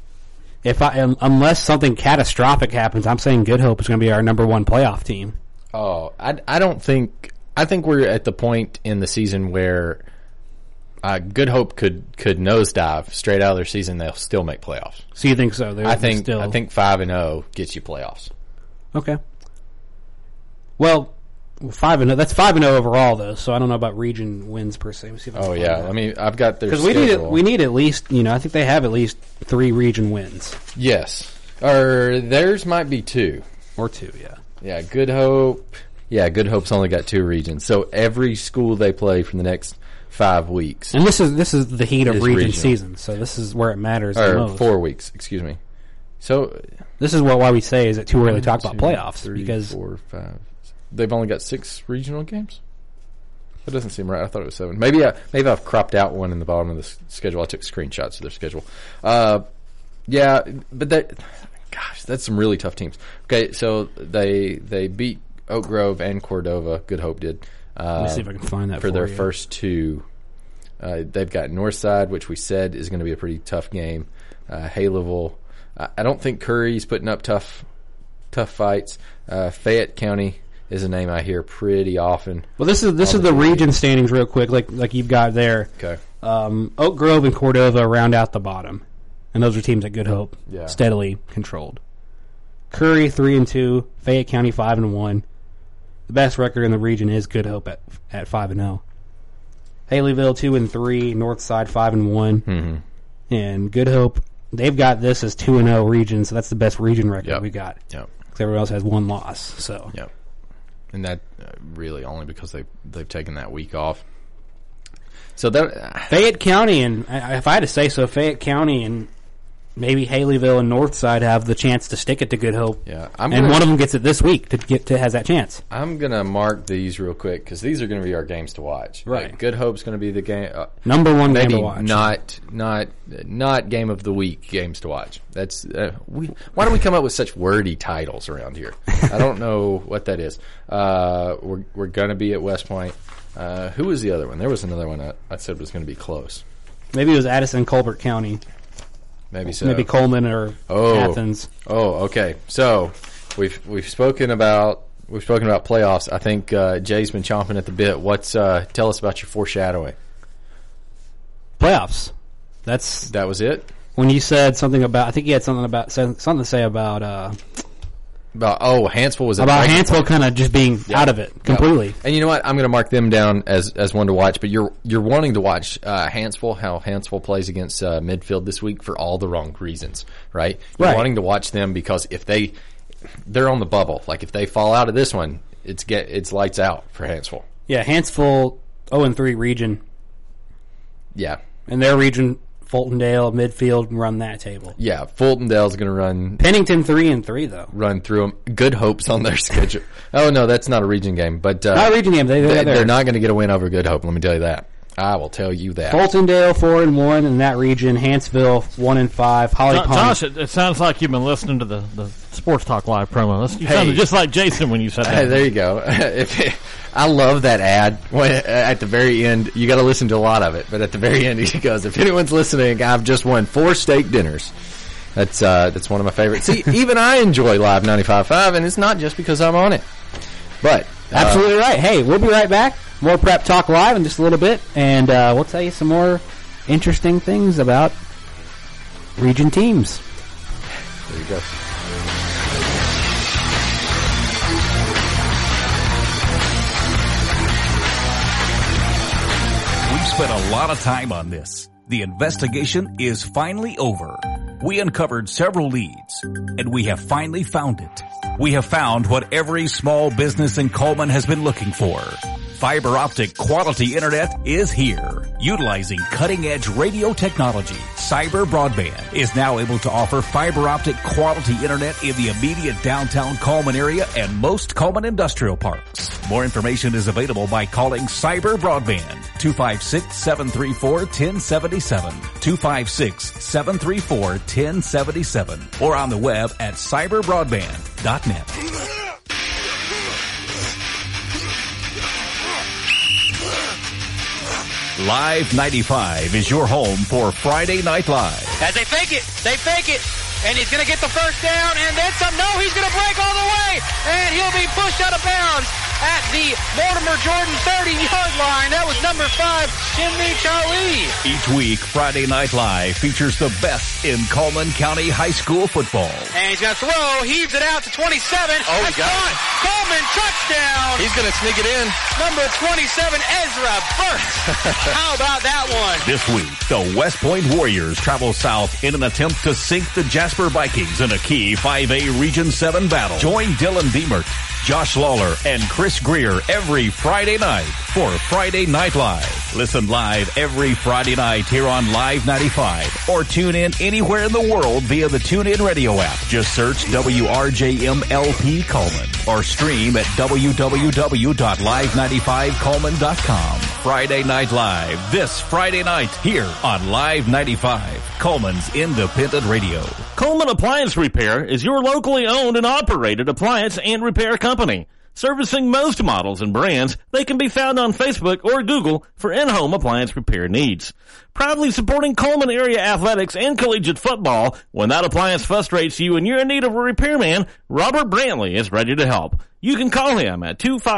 unless something catastrophic happens, I'm saying Good Hope is going to be our number 1 playoff team. Oh, I don't think. I think we're at the point in the season where Good Hope could nosedive straight out of their season. They'll still make playoffs. So you think so? I think 5-0 gets you playoffs. Okay. Well, 5-0. That's 5-0 overall, though. So I don't know about region wins per se. Let's see if I can find that. I mean, I've got their because we need at least, you know, I think they have at least 3 region wins. Yes, or theirs might be 2 or 2. Yeah. Yeah. Good Hope. Yeah, Good Hope's only got 2 regions. So every school they play for the next 5 weeks. And this is the heat of region season. So this is where it matters the most. 4 weeks. Excuse me. So this is why we say is it too early to talk about playoffs 3, because 4, 5. They've only got 6 regional games. That doesn't seem right. I thought it was 7. Maybe I've cropped out one in the bottom of the schedule. I took screenshots of their schedule. Yeah, but that's some really tough teams. Okay, so they beat Oak Grove and Cordova. Good Hope did. Let me see if I can find that for their first 2. They've got Northside, which we said is going to be a pretty tough game. Haleville. I don't think Curry's putting up tough fights. Fayette County is a name I hear pretty often. Well, this is the region standings real quick, like you've got there. Okay. Oak Grove and Cordova round out the bottom, and those are teams that Good Hope steadily controlled. Curry 3-2, Fayette County 5-1. The best record in the region is Good Hope at 5-0. Haleyville 2-3, Northside 5-1, and Good Hope. They've got this as 2-0 region, so that's the best region record we got. Yep. Because everyone else has 1 loss. So. Yep. And that really only because they've taken that week off. So that Fayette County and if I had to say so, Fayette County and maybe Haleyville and Northside have the chance to stick it to Good Hope. Yeah, and one of them gets it this week to has that chance. I'm gonna mark these real quick because these are gonna be our games to watch. Right, like, Good Hope's gonna be the game, number one maybe game to watch. Not game of the week games to watch. That's why do we come up with such wordy titles around here? I don't know what that is. We're gonna be at West Point. Who was the other one? There was another one I said was gonna be close. Maybe it was Addison, Colbert County. Maybe so. Maybe Coleman or Athens. Oh, okay. So we've spoken about playoffs. I think Jay's been chomping at the bit. Tell us about your foreshadowing. Playoffs. That was it. When you said something about, I think you had something to say about Hanceville was about Hanceville kind of just being out of it completely. Yep. And you know what? I'm going to mark them down as one to watch. But you're wanting to watch Hanceville, how Hanceville plays against Midfield this week for all the wrong reasons, right? You're wanting to watch them because if they're on the bubble. Like if they fall out of this one, it's lights out for Hanceville. Yeah, Hanceville 0-3 region. Yeah, and their region. Fultondale, Midfield, run that table. Yeah, Fultondale's going to run. Pennington 3-3 though. Run through them. Good Hope's on their schedule. Oh no, that's not a region game. But not a region game. They're not going to get a win over Good Hope. Let me tell you that. I will tell you that. Fultondale 4-1 in that region. Hanceville 1-5. Holly Pond. Josh, it sounds like you've been listening to the Sports Talk Live promo. You sounded just like Jason when you said that. There you go. I love that ad. At the very end, you got to listen to a lot of it, but at the very end, he goes, "If anyone's listening, I've just won 4 steak dinners." That's one of my favorites. See, even I enjoy Live 95.5, and it's not just because I'm on it. But absolutely right. Hey, we'll be right back. More Prep Talk Live in just a little bit, and we'll tell you some more interesting things about region teams. There you go. We've spent a lot of time on this. The investigation is finally over. We uncovered several leads, and we have finally found it. We have found what every small business in Coleman has been looking for. Fiber optic quality internet is here. Utilizing cutting-edge radio technology, Cyber Broadband is now able to offer fiber optic quality internet in the immediate downtown Coleman area and most Coleman industrial parks. More information is available by calling Cyber Broadband 256-734-1077, 256-734-1077, or on the web at cyberbroadband.net. Live 95 is your home for Friday Night Live. As they fake it, and he's going to get the first down, and then some. No, he's going to break all the way, and he'll be pushed out of bounds at the Mortimer Jordan 30-yard line. That was number 5, Shinmi Charlie. Each week, Friday Night Live features the best in Coleman County High School football. And he's going to throw, heaves it out to 27. Oh, he got it. Coleman touchdown. He's going to sneak it in. Number 27, Ezra Burks. How about that one? This week, the West Point Warriors travel south in an attempt to sink the Jasper Vikings in a key 5A Region 7 battle. Join Dylan Beemert, Josh Lawler, and Chris Greer every Friday night for Friday Night Live. Listen live every Friday night here on Live 95 or tune in anywhere in the world via the TuneIn Radio app. Just search WRJMLP Coleman or stream at www.live95coleman.com. Friday Night Live this Friday night here on Live 95, Coleman's independent radio. Coleman Appliance Repair is your locally owned and operated appliance and repair company. Servicing most models and brands, they can be found on Facebook or Google for in-home appliance repair needs. Proudly supporting Coleman area athletics and collegiate football, when that appliance frustrates you and you're in need of a repairman, Robert Brantley is ready to help. You can call him at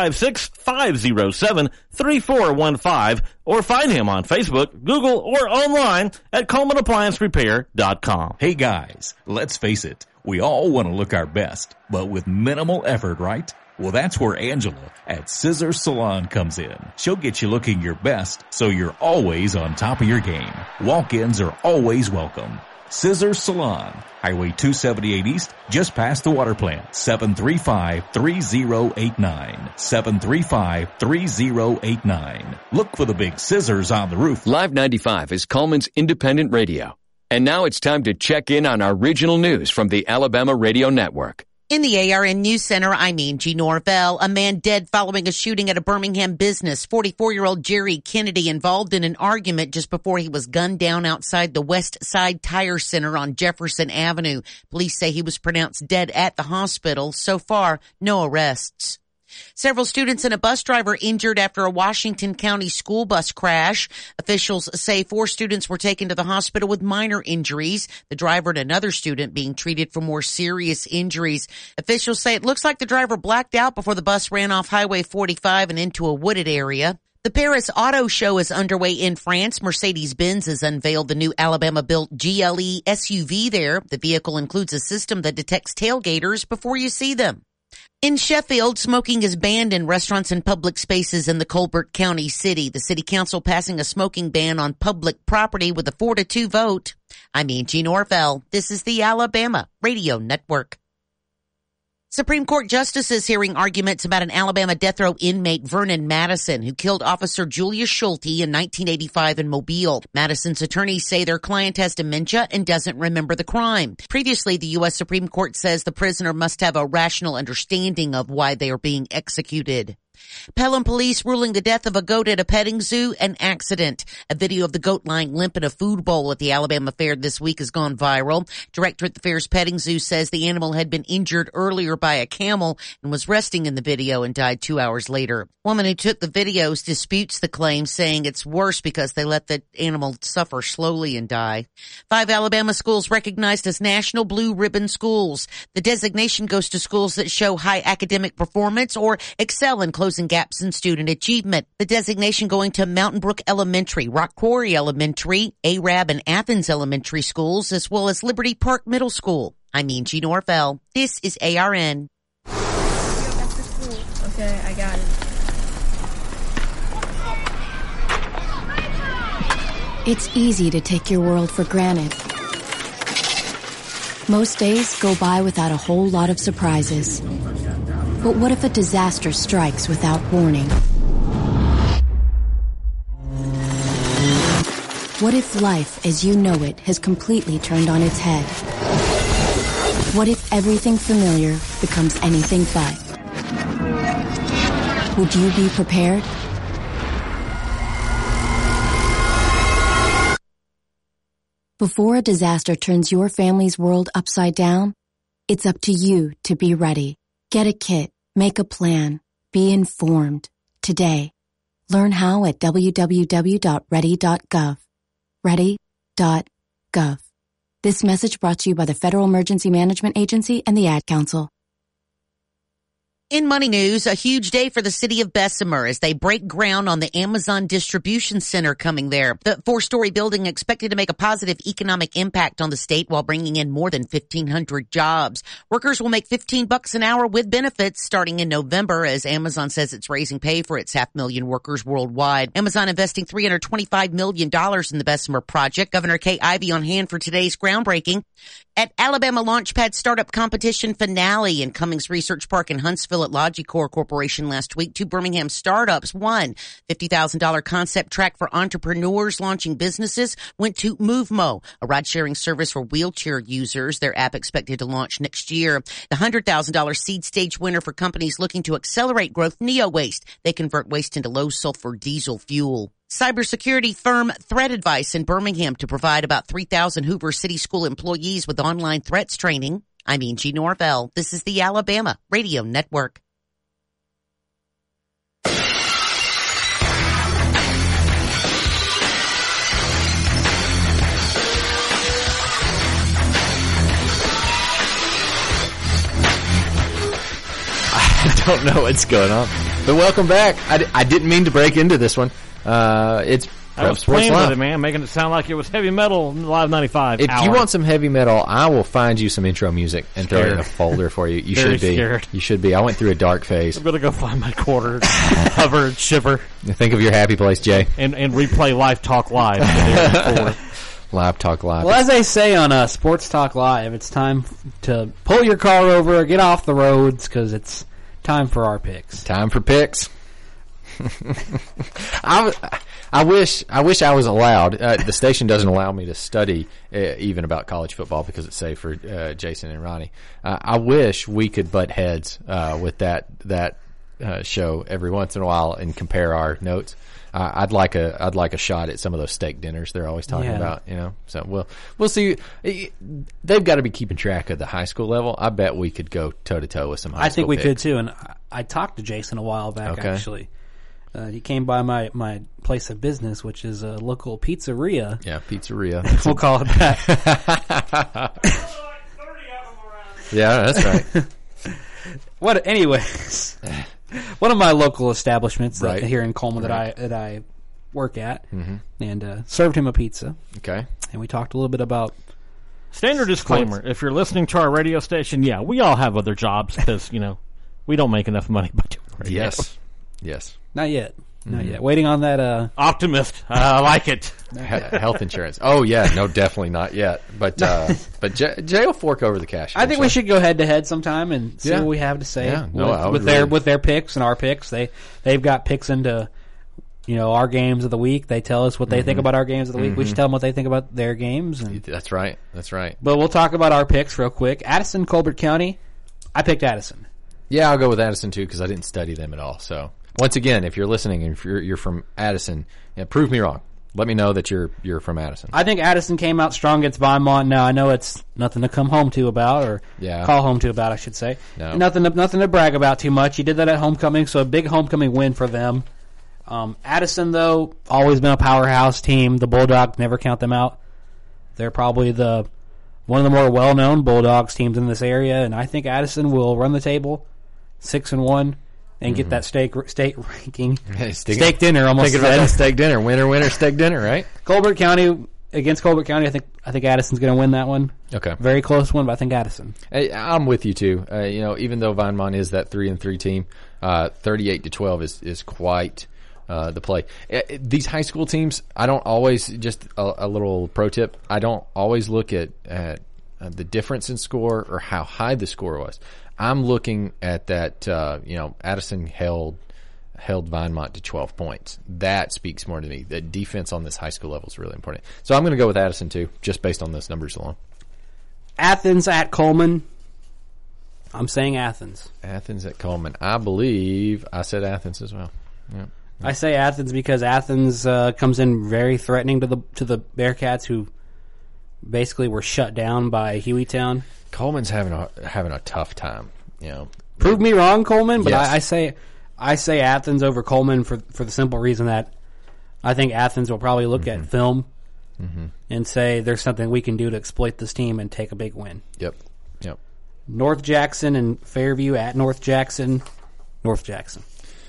256-507-3415 or find him on Facebook, Google, or online at ColemanApplianceRepair.com. Hey guys, let's face it, we all want to look our best, but with minimal effort, right? Well, that's where Angela at Scissors Salon comes in. She'll get you looking your best, so you're always on top of your game. Walk-ins are always welcome. Scissors Salon, Highway 278 East, just past the water plant, 735-3089. 735-3089. Look for the big scissors on the roof. Live 95 is Coleman's independent radio. And now it's time to check in on our regional news from the Alabama Radio Network. In the ARN News Center, I'm Angie Norvell. A man dead following a shooting at a Birmingham business. 44-year-old Jerry Kennedy involved in an argument just before he was gunned down outside the West Side Tire Center on Jefferson Avenue. Police say he was pronounced dead at the hospital. So far, no arrests. Several students and a bus driver injured after a Washington County school bus crash. Officials say 4 students were taken to the hospital with minor injuries. The driver and another student being treated for more serious injuries. Officials say it looks like the driver blacked out before the bus ran off Highway 45 and into a wooded area. The Paris Auto Show is underway in France. Mercedes-Benz has unveiled the new Alabama-built GLE SUV there. The vehicle includes a system that detects tailgaters before you see them. In Sheffield, smoking is banned in restaurants and public spaces in the Colbert County city. The city council passing a smoking ban on public property with a 4-2 vote. I'm Angie Norvell. This is the Alabama Radio Network. Supreme Court justices hearing arguments about an Alabama death row inmate, Vernon Madison, who killed Officer Julius Schulte in 1985 in Mobile. Madison's attorneys say their client has dementia and doesn't remember the crime. Previously, the U.S. Supreme Court says the prisoner must have a rational understanding of why they are being executed. Pelham police ruling the death of a goat at a petting zoo an accident. A video of the goat lying limp in a food bowl at the Alabama Fair this week has gone viral. Director at the fair's petting zoo says the animal had been injured earlier by a camel and was resting in the video and died 2 hours later. Woman who took the videos disputes the claim, saying it's worse because they let the animal suffer slowly and die. 5 Alabama schools recognized as National Blue Ribbon Schools. The designation goes to schools that show high academic performance or excel in closing gaps in student achievement. The designation going to Mountain Brook Elementary, Rock Quarry Elementary, Arab and Athens Elementary Schools, as well as Liberty Park Middle School. I'm Angie Norvell. This is ARN. Okay, I got it. It's easy to take your world for granted. Most days go by without a whole lot of surprises. But what if a disaster strikes without warning? What if life as you know it has completely turned on its head? What if everything familiar becomes anything but? Would you be prepared? Before a disaster turns your family's world upside down, it's up to you to be ready. Get a kit, make a plan, be informed. Today, learn how at www.ready.gov. Ready.gov. This message brought to you by the Federal Emergency Management Agency and the Ad Council. In money news, a huge day for the city of Bessemer as they break ground on the Amazon Distribution Center coming there. The 4-story building expected to make a positive economic impact on the state while bringing in more than 1,500 jobs. Workers will make $15 an hour with benefits starting in November as Amazon says it's raising pay for its 500,000 workers worldwide. Amazon investing $325 million in the Bessemer project. Governor Kay Ivey on hand for today's groundbreaking. At Alabama Launchpad Startup Competition finale in Cummings Research Park in Huntsville at Logicor Corporation last week, 2 Birmingham startups won. $50,000 concept track for entrepreneurs launching businesses went to MoveMo, a ride-sharing service for wheelchair users. Their app expected to launch next year. The $100,000 seed stage winner for companies looking to accelerate growth, NeoWaste. They convert waste into low-sulfur diesel fuel. Cybersecurity firm Threat Advice in Birmingham to provide about 3,000 Hoover City School employees with online threats training. I'm Angie Norvell. This is the Alabama Radio Network. I don't know what's going on, but welcome back. I didn't mean to break into this one. It's I was playing with it, man, making it sound like it was heavy metal Live 95. If you want some heavy metal, I will find you some intro music and throw it in a folder for you. You should be. Scared. You should be. I went through a dark phase. I'm going to go find my quarter, hover, and shiver. Think of your happy place, Jay. And replay Live Talk Live. Live Talk Live. Well, as they say on Sports Talk Live, it's time to pull your car over, get off the roads, because it's time for our picks. Time for picks. I wish I was allowed. The station doesn't allow me to study even about college football because it's safe for Jason and Ronnie. I wish we could butt heads with that show every once in a while and compare our notes. I'd like a shot at some of those steak dinners they're always talking about. So we'll see. They've got to be keeping track of the high school level. I bet we could go toe to toe with some high school. I think we picks. could too. And I talked to Jason a while back. Okay. Actually, he came by my place of business, which is a local pizzeria. Yeah, pizzeria. We'll call it that. Yeah, that's right. Anyways, one of my local establishments Right. here in Coleman that I work at, and served him a pizza. Okay. And we talked a little bit about Standard disclaimer: if you're listening to our radio station, yeah, we all have other jobs because we don't make enough money by doing radio. Yes. not yet. Not yet. Waiting on that. Optimist. I like it. Health insurance. Oh yeah, no, definitely not yet. But Jay will fork over the cash. I think we should go head to head sometime and see what we have to say with their picks and our picks. They've got picks into our games of the week. They tell us what they think about our games of the week. We should tell them what they think about their games. And, that's right. But we'll talk about our picks real quick. Addison, Colbert County. I picked Addison. Yeah, I'll go with Addison too because I didn't study them at all. So once again, if you're listening and if you're from Addison, prove me wrong. Let me know that you're from Addison. I think Addison came out strong against Vinemont. Now I know it's nothing to come home to about, or call home to about, I should say. No. Nothing to brag about too much. You did that at homecoming, so a big homecoming win for them. Addison, though, always been a powerhouse team. The Bulldogs, never count them out. They're probably one of the more well-known Bulldogs teams in this area, and I think Addison will run the table 6-1 and get that state ranking. Steak dinner, almost. Thinking about that steak dinner. Winner, steak dinner, right? Colbert County, against Colbert County, I think Addison's going to win that one. Okay. Very close one, but I think Addison. Hey, I'm with you too. Even though Vinemont is that 3-3 team, 38-12 is quite the play. These high school teams, I don't always, just a little pro tip, I don't always look at the difference in score or how high the score was. I'm looking at that, Addison held Vinemont to 12 points. That speaks more to me. The defense on this high school level is really important. So I'm going to go with Addison too, just based on those numbers alone. Athens at Coleman. I'm saying Athens. Athens at Coleman. I believe I said Athens as well. Yeah. I say Athens because Athens comes in very threatening to the Bearcats, who basically were shut down by Hueytown. Coleman's having a tough time. Prove me wrong, Coleman, but Yes. I say Athens over Coleman for the simple reason that I think Athens will probably look at film and say there's something we can do to exploit this team and take a big win. Yep. North Jackson and Fairview at North Jackson. North Jackson.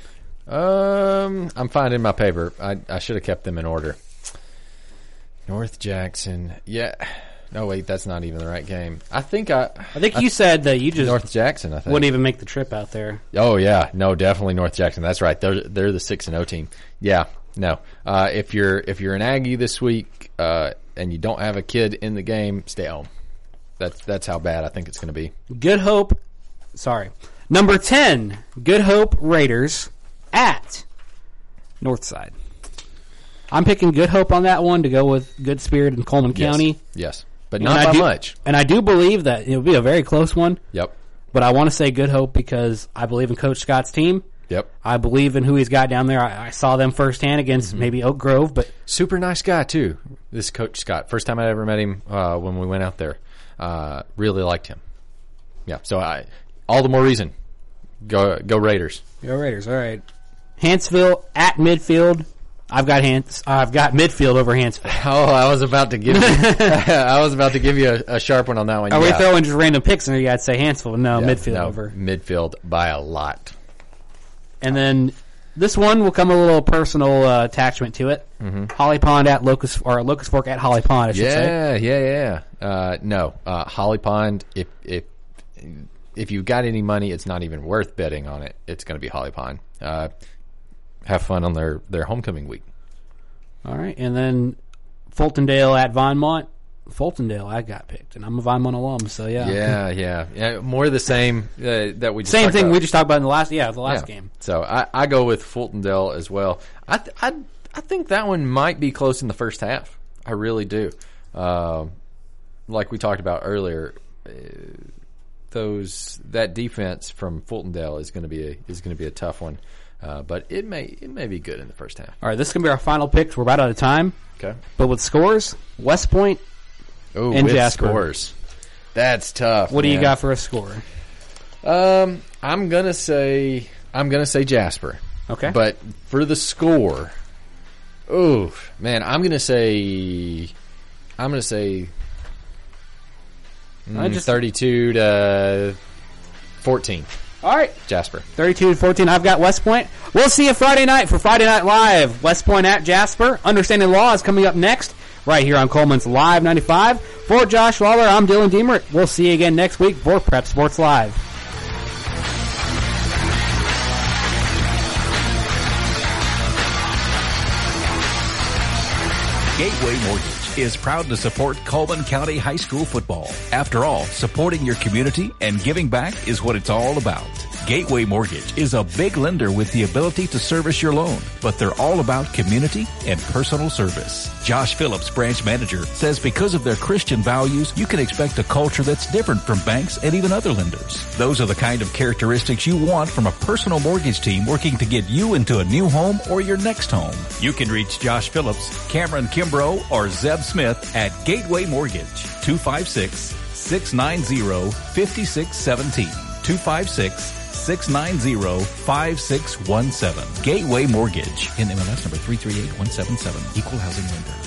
I'm finding my paper. I should have kept them in order. North Jackson. Yeah. No, wait, that's not even the right game. I think you said that you just North Jackson. I think wouldn't even make the trip out there. Oh yeah, no, definitely North Jackson. That's right. They're the 6-0 team. Yeah, no. If you're an Aggie this week and you don't have a kid in the game, stay home. That's how bad I think it's going to be. Good Hope. Sorry, number 10. Good Hope Raiders at Northside. I'm picking Good Hope on that one to go with Good Spirit in Coleman County. Yes. But not by much. And I do believe that it'll be a very close one. Yep. But I want to say Good Hope because I believe in Coach Scott's team. Yep. I believe in who he's got down there. I saw them firsthand against maybe Oak Grove, but super nice guy too. This Coach Scott. First time I ever met him when we went out there. Really liked him. Yeah. So all the more reason. Go Raiders. Go Raiders. All right. Hanceville at Midfield. I've got Midfield over Hanceville. Oh, I was about to give you a sharp one on that one. Are we throwing just random picks in there? You got to say Hanceville. No, Midfield over. Midfield by a lot. And then this one will come a little personal attachment to it. Holly Pond at Locust Fork at Holly Pond. I should say. Yeah. No, Holly Pond. If you've got any money, it's not even worth betting on it. It's going to be Holly Pond. Have fun on their homecoming week. All right, and then Fultondale at Vinemont. Fultondale I got picked, and I'm a Vineland alum, so yeah. Yeah. More of the same that we just same talked thing about. we just talked about in the last game. So I go with Fultondale as well. I think that one might be close in the first half. I really do. Like we talked about earlier, that defense from Fultondale is going to be a tough one. But it may be good in the first half. All right, this is going to be our final picks. We're about out of time. Okay. But with scores, West Point and with Jasper. Scores. That's tough. What do you got for a score? I'm gonna say Jasper. Okay. But for the score, I'm gonna say 32-14. All right. Jasper. 32-14. I've got West Point. We'll see you Friday night for Friday Night Live. West Point at Jasper. Understanding Law is coming up next, right here on Coleman's Live 95. For Josh Lawler, I'm Dylan Diemert. We'll see you again next week for Prep Sports Live. Gateway Mortgage is proud to support Coleman County High School football. After all, supporting your community and giving back is what it's all about. Gateway Mortgage is a big lender with the ability to service your loan, but they're all about community and personal service. Josh Phillips, branch manager, says because of their Christian values, you can expect a culture that's different from banks and even other lenders. Those are the kind of characteristics you want from a personal mortgage team working to get you into a new home or your next home. You can reach Josh Phillips, Cameron Kimbrough, or Zeb Smith at Gateway Mortgage, 256-690-5617. 256-690-5617. Gateway Mortgage. NMLS number 338177. Equal housing lender.